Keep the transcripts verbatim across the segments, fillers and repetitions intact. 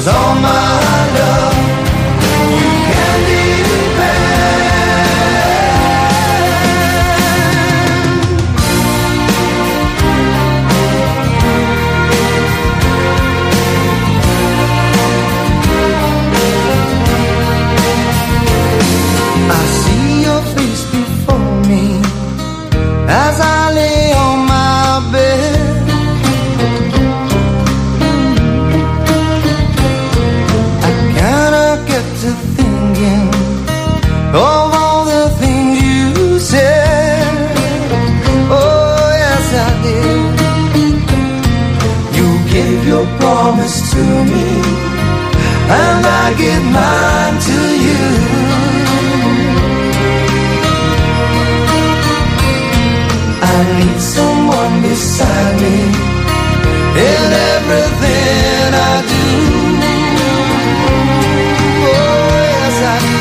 'cause all my love you can as I lay on my bed. I kinda get to thinking of all the things you said. Oh yes I did. You gave your promise to me and I give mine to you. I need someone beside me in everything I do. Oh, yes, I do.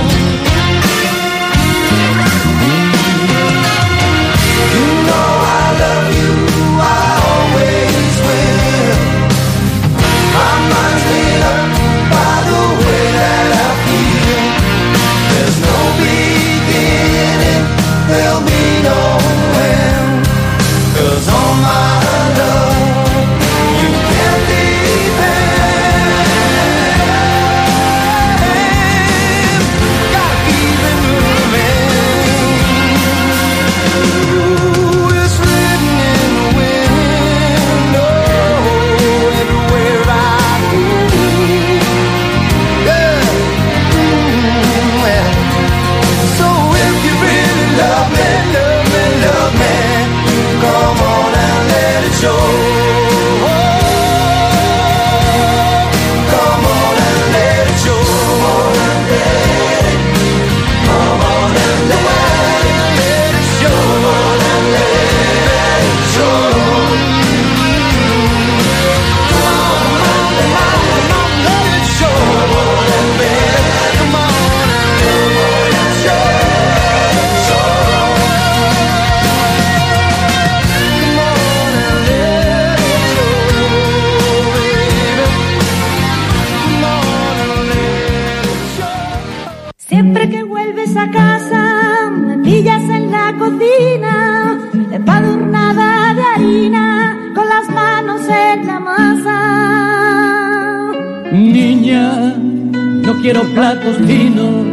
You know I love you, I always will. My mind's made up by the way that I feel. There's no beginning, there'll be no end. 'Cause all my love you can depend. Gotta keep it moving. Ooh, it's written in the wind. Oh, everywhere I go. Yeah. Mm, yeah. So if you really love me, love me, love me, come on and let it show. Come on and let it show. Come on and let it show. Come on and let it show. Come on and let it show. Come on and let it show. Come on and let it show. Siempre que vuelves a casa, me pillas en la cocina, empadurnada de harina, con las manos en la masa. Niña, no quiero platos finos,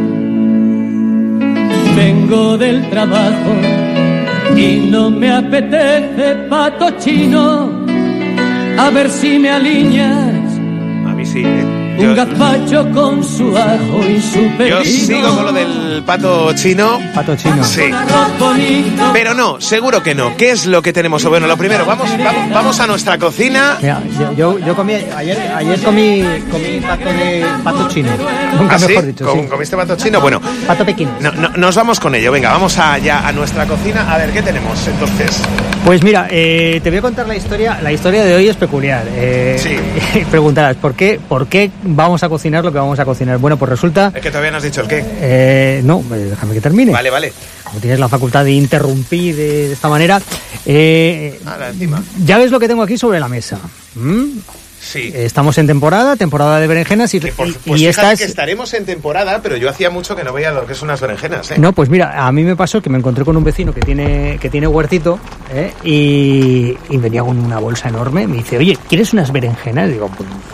vengo del trabajo y no me apetece pato chino. A ver si me alineas. A mí sí, ¿eh? Un Yo, gazpacho con su ajo y su pepino. yo sigo con lo del pato chino. Pato chino. Sí. Un arroz bonito. Pero no, seguro que no. ¿Qué es lo que tenemos? Bueno, lo primero, vamos, vamos, vamos a nuestra cocina. Mira, yo, yo, yo comí, ayer, ayer comí, comí pato de pato chino. Nunca ¿Ah, sí? mejor dicho, ¿Com- sí. ¿Comiste pato chino? Bueno, Pato pequín. no, no, nos vamos con ello. Venga, vamos allá a nuestra cocina. A ver, ¿qué tenemos entonces? Pues mira, eh, te voy a contar la historia. La historia de hoy es peculiar. Eh, Sí. Preguntarás, ¿por qué, ¿por qué vamos a cocinar lo que vamos a cocinar? Bueno, pues resulta... Es que todavía no has dicho el qué. Eh, no, eh, déjame que termine. Vale, vale. Como tienes la facultad de interrumpir de, de esta manera. Eh, Nada, encima. ya ves lo que tengo aquí sobre la mesa. ¿Mm? Sí. Estamos en temporada, temporada de berenjenas y, Que por- y- pues y fíjate estas... que estaremos en temporada, pero yo hacía mucho que no veía lo que son unas berenjenas, ¿eh? No, pues mira, a mí me pasó que me encontré con un vecino que tiene que tiene huertito, ¿eh? y, y venía con una bolsa enorme. Me dice, oye, ¿quieres unas berenjenas? Digo, pues